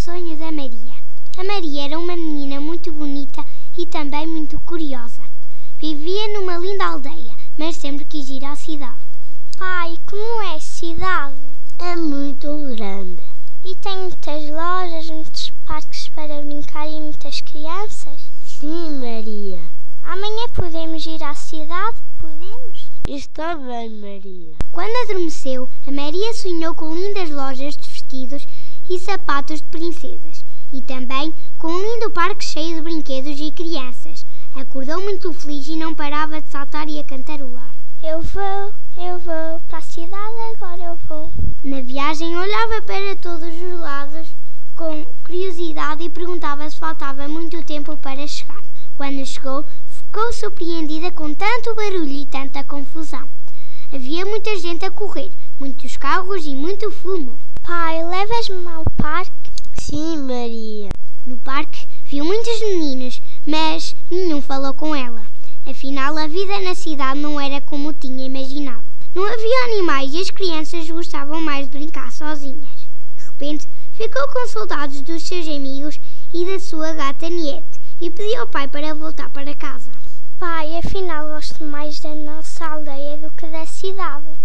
sonho da Maria. A Maria era uma menina muito bonita e também muito curiosa. Vivia numa linda aldeia, mas sempre quis ir à cidade. Pai, como é a cidade? É muito grande. E tem muitas lojas, muitos parques para brincar e muitas crianças? Sim, Maria. Amanhã podemos ir à cidade? Podemos? Está bem, Maria. Quando adormeceu, a Maria sonhou com lindas lojas de vestidos e sapatos de princesas e também com um lindo parque cheio de brinquedos e crianças. Acordou muito feliz e não parava de saltar e a cantarolar. Eu vou para a cidade, agora eu vou. Na viagem olhava para todos os lados com curiosidade e perguntava se faltava muito tempo para chegar. Quando chegou, ficou surpreendida com tanto barulho e tanta confusão. Havia muita gente a correr, muitos carros e muito fumo. Pai, levas-me ao parque? Sim, Maria. No parque viu muitos meninos, mas nenhum falou com ela. Afinal, a vida na cidade não era como tinha imaginado. Não havia animais e as crianças gostavam mais de brincar sozinhas. De repente, ficou com saudades dos seus amigos e da sua gata Niete e pediu ao pai para voltar para casa. Pai, afinal gosto mais da nossa aldeia do que da cidade.